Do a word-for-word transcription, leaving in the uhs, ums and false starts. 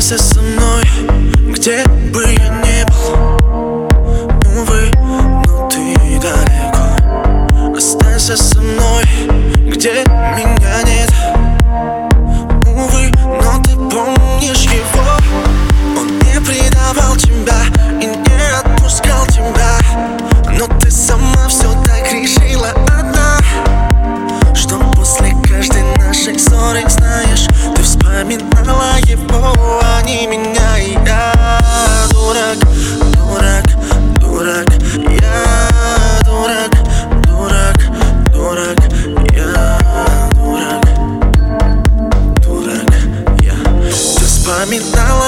Останься со мной, где бы я ни был. Увы, но ты далеко. Останься со мной, где меня нет. Увы, но ты помнишь его. Он не предавал тебя и не отпускал тебя. Но ты сама все так решила одна, что после каждой нашей ссоры, знаешь, ты вспоминала его, а не меня. И я дурак, дурак, дурак. Я дурак, дурак, дурак. Я дурак, дурак. Я. Ты вспоминала